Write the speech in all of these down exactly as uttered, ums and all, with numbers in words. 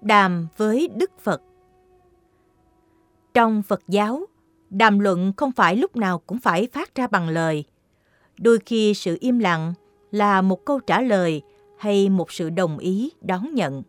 Pháp đàm với Đức Phật. Trong Phật giáo, đàm luận không phải lúc nào cũng phải phát ra bằng lời. Đôi khi sự im lặng là một câu trả lời hay một sự đồng ý đón nhận.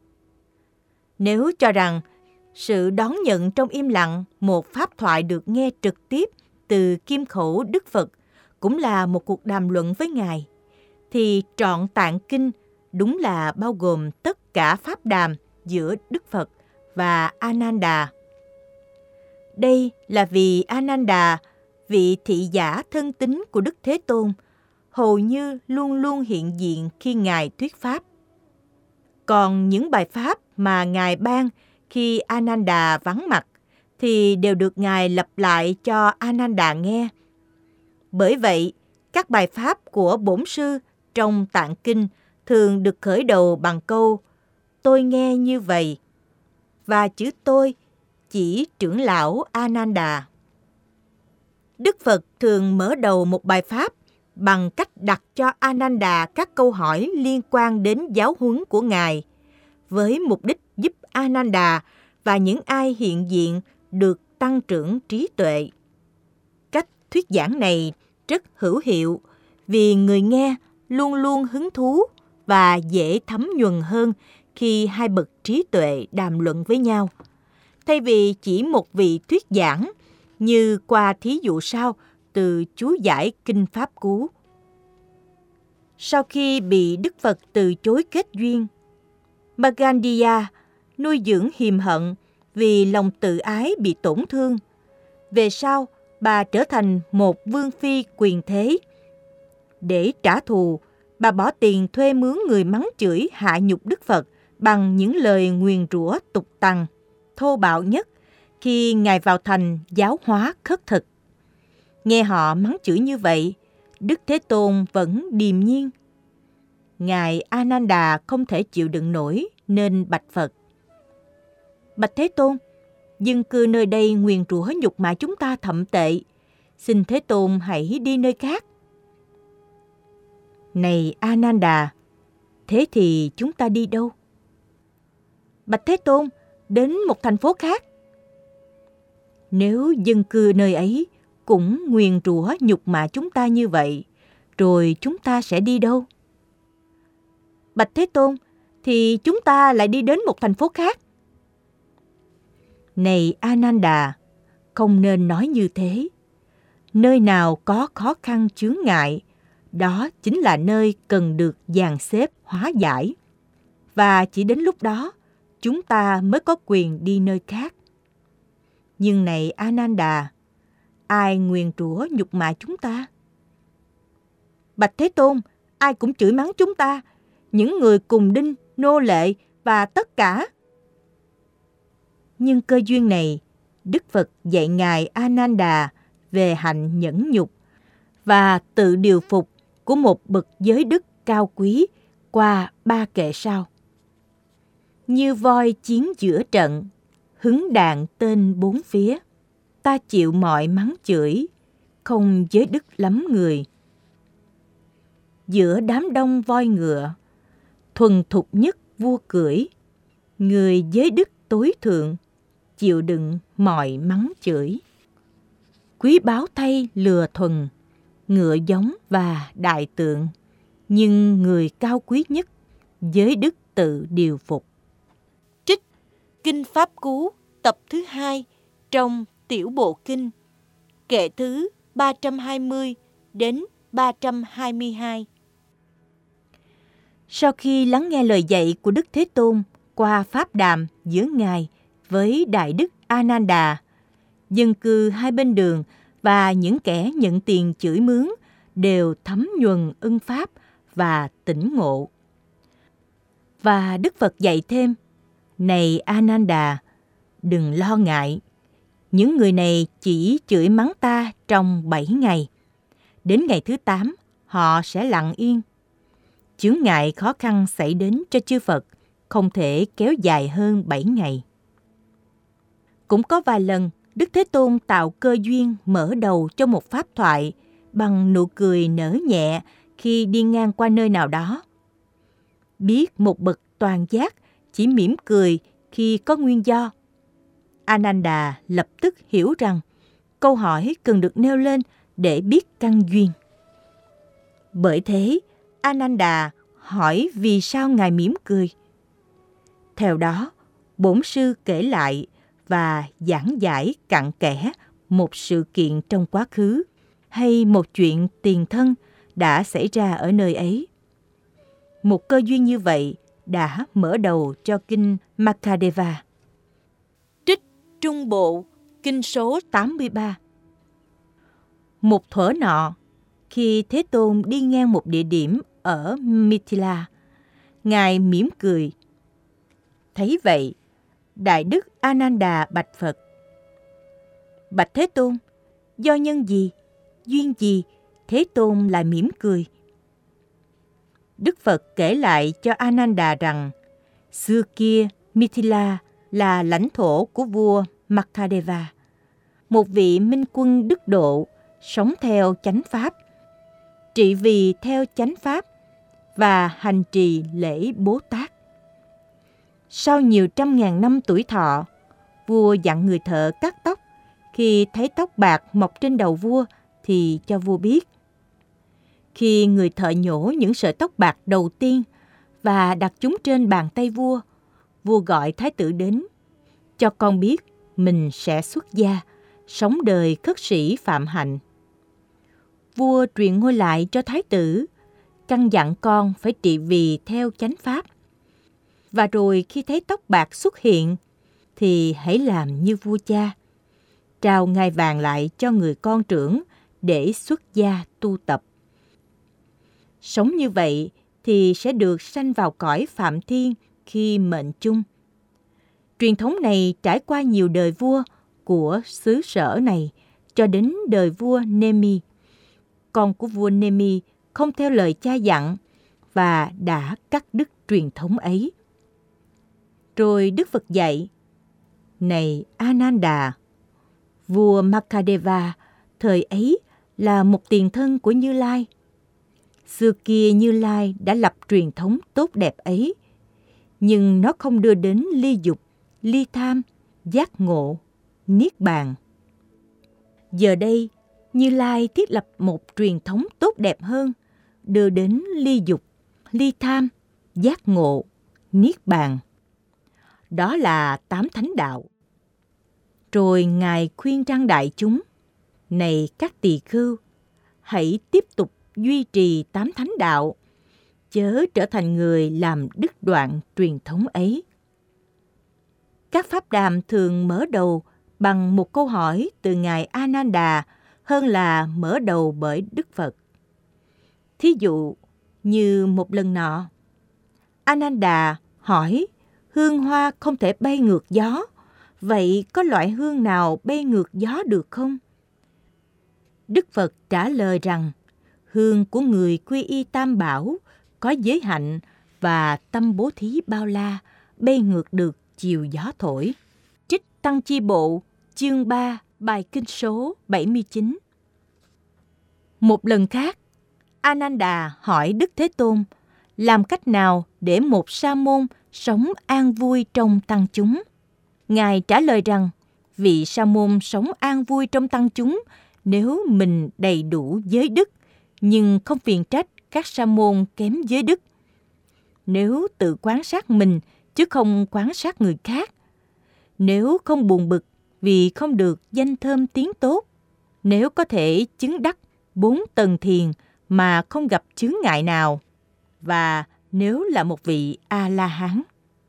Nếu cho rằng sự đón nhận trong im lặng một pháp thoại được nghe trực tiếp từ kim khẩu Đức Phật cũng là một cuộc đàm luận với Ngài, thì trọn tạng kinh đúng là bao gồm tất cả pháp đàm giữa Đức Phật và Ananda. Đây là vì Ananda, vị thị giả thân tín của Đức Thế Tôn, hầu như luôn luôn hiện diện khi Ngài thuyết pháp. Còn những bài pháp mà Ngài ban khi Ananda vắng mặt thì đều được Ngài lặp lại cho Ananda nghe. Bởi vậy, các bài pháp của Bổn Sư trong tạng kinh thường được khởi đầu bằng câu "Tôi nghe như vậy", và chữ "tôi" chỉ trưởng lão Ananda. Đức Phật thường mở đầu một bài pháp bằng cách đặt cho Ananda các câu hỏi liên quan đến giáo huấn của Ngài, với mục đích giúp Ananda và những ai hiện diện được tăng trưởng trí tuệ. Cách thuyết giảng này rất hữu hiệu vì người nghe luôn luôn hứng thú và dễ thấm nhuần hơn khi hai bậc trí tuệ đàm luận với nhau, thay vì chỉ một vị thuyết giảng như qua thí dụ sau từ chú giải Kinh Pháp Cú. Sau khi bị Đức Phật từ chối kết duyên, Magandiya nuôi dưỡng hiềm hận vì lòng tự ái bị tổn thương. Về sau, bà trở thành một vương phi quyền thế. Để trả thù, bà bỏ tiền thuê mướn người mắng chửi hạ nhục Đức Phật bằng những lời nguyền rủa tục tằng, thô bạo nhất khi Ngài vào thành giáo hóa khất thực. Nghe họ mắng chửi như vậy, Đức Thế Tôn vẫn điềm nhiên. Ngài Ananda không thể chịu đựng nổi nên bạch Phật: Bạch Thế Tôn, dân cư nơi đây nguyền rủa nhục mạ chúng ta thậm tệ. Xin Thế Tôn hãy đi nơi khác. Này Ananda, thế thì chúng ta đi đâu? Bạch Thế Tôn, đến một thành phố khác. Nếu dân cư nơi ấy cũng nguyền rủa nhục mạ chúng ta như vậy, rồi chúng ta sẽ đi đâu? Bạch Thế Tôn, thì chúng ta lại đi đến một thành phố khác. Này Ananda, không nên nói như thế. Nơi nào có khó khăn chướng ngại, đó chính là nơi cần được dàn xếp hóa giải. Và chỉ đến lúc đó, chúng ta mới có quyền đi nơi khác. Nhưng này Ananda, ai nguyền rủa nhục mạ chúng ta? Bạch Thế Tôn, ai cũng chửi mắng chúng ta, những người cùng đinh, nô lệ và tất cả. Nhưng cơ duyên này, Đức Phật dạy Ngài Ananda về hạnh nhẫn nhục và tự điều phục của một bậc giới đức cao quý qua ba kệ sau. Như voi chiến giữa trận, hứng đạn tên bốn phía, ta chịu mọi mắng chửi, không giới đức lắm người. Giữa đám đông voi ngựa, thuần thục nhất vua cưỡi, người giới đức tối thượng, chịu đựng mọi mắng chửi. Quý báu thay lừa thuần, ngựa giống và đại tượng, nhưng người cao quý nhất, giới đức tự điều phục. Trích Kinh Pháp Cú tập thứ hai trong Tiểu Bộ Kinh, kệ thứ ba trăm hai mươi đến ba trăm hai mươi hai. Sau khi lắng nghe lời dạy của Đức Thế Tôn qua pháp đàm giữa Ngài với Đại Đức Ananda, dân cư hai bên đường và những kẻ nhận tiền chửi mướn đều thấm nhuần ân pháp và tỉnh ngộ. Và Đức Phật dạy thêm: Này Ananda, đừng lo ngại. Những người này chỉ chửi mắng ta trong bảy ngày. Đến ngày thứ tám, họ sẽ lặng yên. Chướng ngại khó khăn xảy đến cho chư Phật không thể kéo dài hơn bảy ngày. Cũng có vài lần, Đức Thế Tôn tạo cơ duyên mở đầu cho một pháp thoại bằng nụ cười nở nhẹ khi đi ngang qua nơi nào đó. Biết một bậc toàn giác chỉ mỉm cười khi có nguyên do. Ananda lập tức hiểu rằng câu hỏi cần được nêu lên để biết căn duyên. Bởi thế, Ananda hỏi vì sao Ngài mỉm cười. Theo đó, bổn sư kể lại và giảng giải cặn kẽ một sự kiện trong quá khứ hay một chuyện tiền thân đã xảy ra ở nơi ấy. Một cơ duyên như vậy đã mở đầu cho kinh Makadeva. Trích Trung Bộ, kinh số tám mươi ba. Một thuở nọ, khi Thế Tôn đi ngang một địa điểm ở Mithila, Ngài mỉm cười. Thấy vậy, Đại Đức Ananda bạch Phật: Bạch Thế Tôn, do nhân gì, duyên gì Thế Tôn lại mỉm cười? Đức Phật kể lại cho Ananda rằng xưa kia Mithila là lãnh thổ của vua Makadeva, một vị minh quân đức độ, sống theo chánh pháp, trị vì theo chánh pháp và hành trì lễ Bố Tát. Sau nhiều trăm ngàn năm tuổi thọ, vua dặn người thợ cắt tóc. Khi thấy tóc bạc mọc trên đầu vua thì cho vua biết. Khi người thợ nhổ những sợi tóc bạc đầu tiên và đặt chúng trên bàn tay vua, vua gọi thái tử đến, cho con biết mình sẽ xuất gia, sống đời khất sĩ phạm hạnh. Vua truyền ngôi lại cho thái tử, căn dặn con phải trị vì theo chánh pháp. Và rồi khi thấy tóc bạc xuất hiện, thì hãy làm như vua cha, trao ngai vàng lại cho người con trưởng để xuất gia tu tập. Sống như vậy thì sẽ được sanh vào cõi Phạm Thiên khi mệnh chung. Truyền thống này trải qua nhiều đời vua của xứ sở này cho đến đời vua Nemi. Con của vua Nemi không theo lời cha dặn và đã cắt đứt truyền thống ấy. Rồi Đức Phật dạy: Này Ananda, vua Makadeva thời ấy là một tiền thân của Như Lai. Xưa kia Như Lai đã lập truyền thống tốt đẹp ấy, nhưng nó không đưa đến ly dục, ly tham, giác ngộ, niết bàn. Giờ đây, Như Lai thiết lập một truyền thống tốt đẹp hơn, đưa đến ly dục, ly tham, giác ngộ, niết bàn. Đó là tám thánh đạo. Rồi Ngài khuyên răn đại chúng: Này các tỳ khưu, hãy tiếp tục duy trì tám thánh đạo, chớ trở thành người làm đứt đoạn truyền thống ấy. Các pháp đàm thường mở đầu bằng một câu hỏi từ Ngài Ananda hơn là mở đầu bởi Đức Phật. Thí dụ như một lần nọ, Ananda hỏi hương hoa không thể bay ngược gió, vậy có loại hương nào bay ngược gió được không? Đức Phật trả lời rằng hương của người quy y Tam Bảo có giới hạnh và tâm bố thí bao la, bay ngược được chiều gió thổi. Trích Tăng Chi Bộ, chương ba, bài kinh số bảy mươi chín. Một lần khác, Ananda hỏi Đức Thế Tôn làm cách nào để một sa môn sống an vui trong tăng chúng. Ngài trả lời rằng vị sa môn sống an vui trong tăng chúng nếu mình đầy đủ giới đức, nhưng không phiền trách các sa môn kém giới đức. Nếu tự quan sát mình chứ không quan sát người khác. Nếu không buồn bực vì không được danh thơm tiếng tốt. Nếu có thể chứng đắc bốn tầng thiền mà không gặp chướng ngại nào. Và nếu là một vị A-la-hán.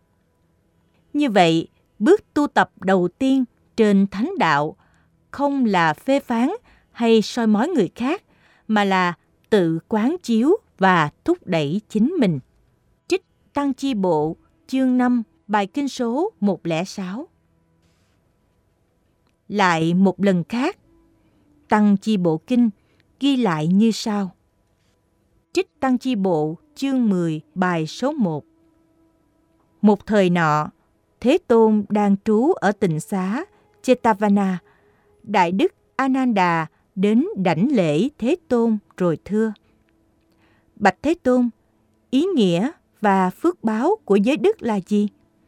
Như vậy, bước tu tập đầu tiên trên thánh đạo không là phê phán hay soi mói người khác, mà là tự quán chiếu và thúc đẩy chính mình. Trích Tăng Chi Bộ, chương năm, bài kinh số một không sáu. Lại một lần khác, Tăng Chi Bộ Kinh ghi lại như sau. Trích Tăng Chi Bộ, chương mười, bài số một. Một thời nọ, Thế Tôn đang trú ở tịnh xá Jetavana. Đại Đức Ananda đến đảnh lễ Thế Tôn rồi thưa: Bạch Thế Tôn, ý nghĩa và phước báo của giới đức là gì?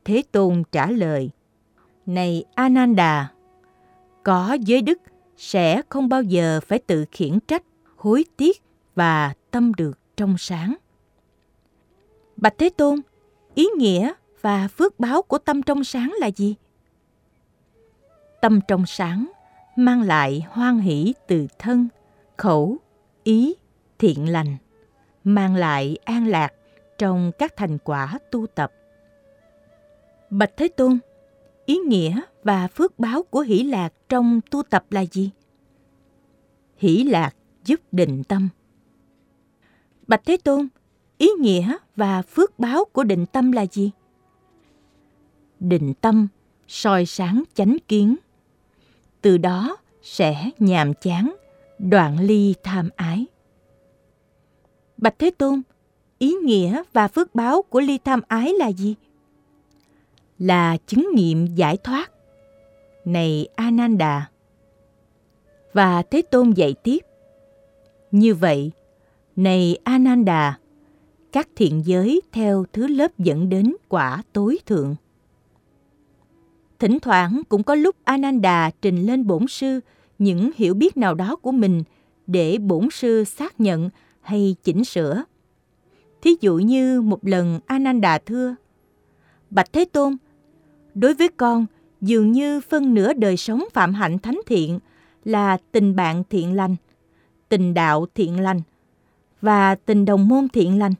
Thế Tôn trả lời: Này Ananda, có giới đức sẽ không bao giờ phải tự khiển trách, hối tiếc và tâm được trong sáng. Bạch Thế Tôn, ý nghĩa và phước báo của tâm trong sáng là gì? Tâm trong sáng mang lại hoan hỷ từ thân, khẩu, ý, thiện lành, mang lại an lạc trong các thành quả tu tập. Bạch Thế Tôn, ý nghĩa và phước báo của hỷ lạc trong tu tập là gì? Hỷ lạc giúp định tâm. Bạch Thế Tôn, ý nghĩa và phước báo của định tâm là gì? Định tâm soi sáng chánh kiến, từ đó sẽ nhàm chán, đoạn ly tham ái. Bạch Thế Tôn, ý nghĩa và phước báo của ly tham ái là gì? Là chứng nghiệm giải thoát. Này Ananda. Và Thế Tôn dạy tiếp: Như vậy, này Ananda, các thiện giới theo thứ lớp dẫn đến quả tối thượng. Thỉnh thoảng cũng có lúc Ananda trình lên bổn sư những hiểu biết nào đó của mình để bổn sư xác nhận hay chỉnh sửa. Thí dụ như một lần Ananda thưa: Bạch Thế Tôn, đối với con, dường như phân nửa đời sống phạm hạnh thánh thiện là tình bạn thiện lành, tình đạo thiện lành và tình đồng môn thiện lành.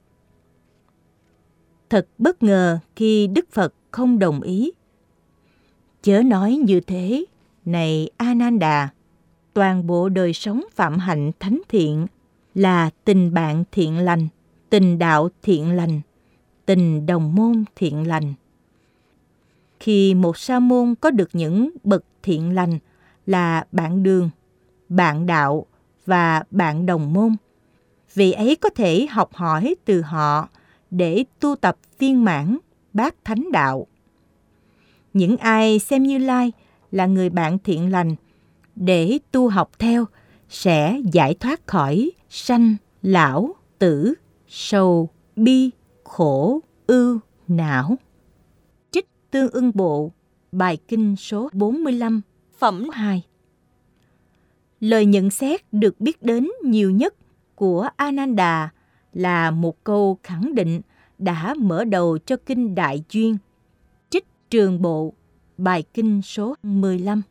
Thật bất ngờ khi Đức Phật không đồng ý. Chớ nói như thế, này Ananda, toàn bộ đời sống phạm hạnh thánh thiện là tình bạn thiện lành, tình đạo thiện lành, tình đồng môn thiện lành. Khi một sa môn có được những bậc thiện lành là bạn đường, bạn đạo và bạn đồng môn, vị ấy có thể học hỏi từ họ để tu tập viên mãn bát thánh đạo. Những ai xem Như Lai là người bạn thiện lành để tu học theo sẽ giải thoát khỏi sanh, lão, tử, sầu, bi, khổ, ưu, não. Trích Tương Ưng Bộ, bài kinh số bốn mươi lăm, phẩm hai. Lời nhận xét được biết đến nhiều nhất của Ananda là một câu khẳng định đã mở đầu cho kinh Đại Duyên. Trích Trường Bộ, bài kinh số mười lăm.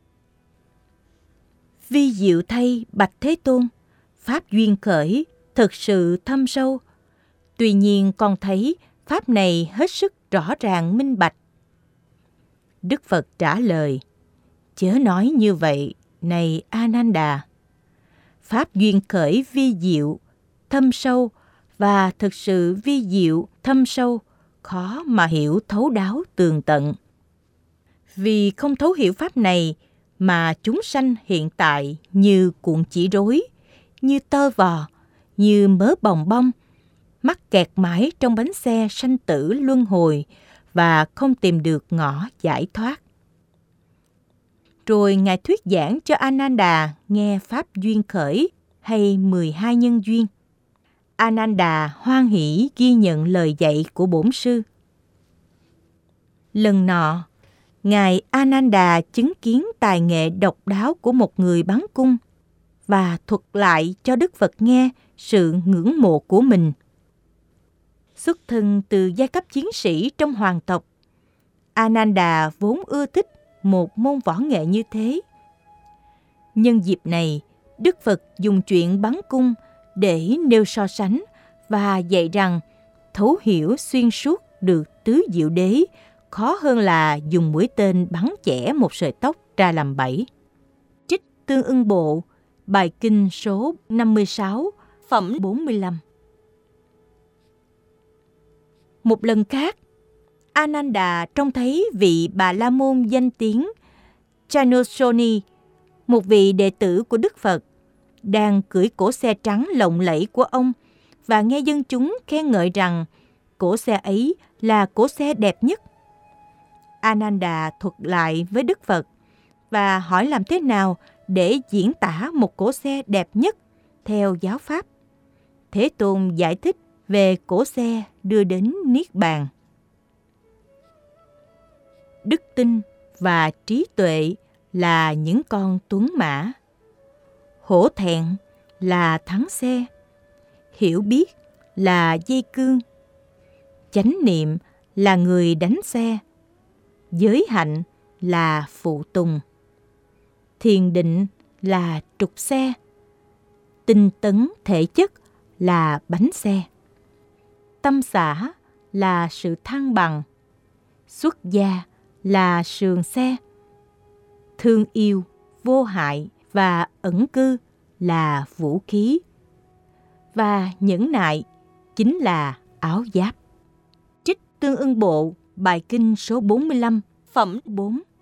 Vi diệu thay Bạch Thế Tôn, pháp duyên khởi thực sự thâm sâu. Tuy nhiên con thấy pháp này hết sức rõ ràng minh bạch. Đức Phật trả lời: Chớ nói như vậy, này Ananda. Pháp duyên khởi vi diệu, thâm sâu và thực sự vi diệu, thâm sâu, khó mà hiểu thấu đáo tường tận. Vì không thấu hiểu pháp này mà chúng sanh hiện tại như cuộn chỉ rối, như tơ vò, như mớ bòng bong, mắc kẹt mãi trong bánh xe sanh tử luân hồi và không tìm được ngõ giải thoát. Rồi Ngài thuyết giảng cho Ananda nghe pháp duyên khởi hay mười hai nhân duyên. Ananda hoan hỷ ghi nhận lời dạy của bổn sư. Lần nọ, Ngài Ananda chứng kiến tài nghệ độc đáo của một người bắn cung và thuật lại cho Đức Phật nghe sự ngưỡng mộ của mình. Xuất thân từ giai cấp chiến sĩ trong hoàng tộc, Ananda vốn ưa thích một môn võ nghệ như thế. Nhân dịp này, Đức Phật dùng chuyện bắn cung để nêu so sánh và dạy rằng thấu hiểu xuyên suốt được tứ diệu đế khó hơn là dùng mũi tên bắn chẻ một sợi tóc ra làm bẫy. Trích Tương Ưng Bộ, bài kinh số năm mươi sáu, phẩm bốn mươi lăm. Một lần khác, Ananda trông thấy vị Bà La Môn danh tiếng Chanusoni, một vị đệ tử của Đức Phật, đang cưỡi cỗ xe trắng lộng lẫy của ông và nghe dân chúng khen ngợi rằng cỗ xe ấy là cỗ xe đẹp nhất. Ananda thuật lại với Đức Phật và hỏi làm thế nào để diễn tả một cỗ xe đẹp nhất theo giáo pháp. Thế Tôn giải thích về cỗ xe đưa đến Niết Bàn. đức tin và trí tuệ là những con tuấn mã. Hổ thẹn là thắng xe, hiểu biết là dây cương, chánh niệm là người đánh xe, giới hạnh là phụ tùng, thiền định là trục xe, tinh tấn thể chất là bánh xe, tâm xả là sự thăng bằng, xuất gia là sườn xe, thương yêu, vô hại và ẩn cư là vũ khí, và nhẫn nại chính là áo giáp. Trích Tương Ưng Bộ, bài kinh số bốn mươi lăm, phẩm bốn.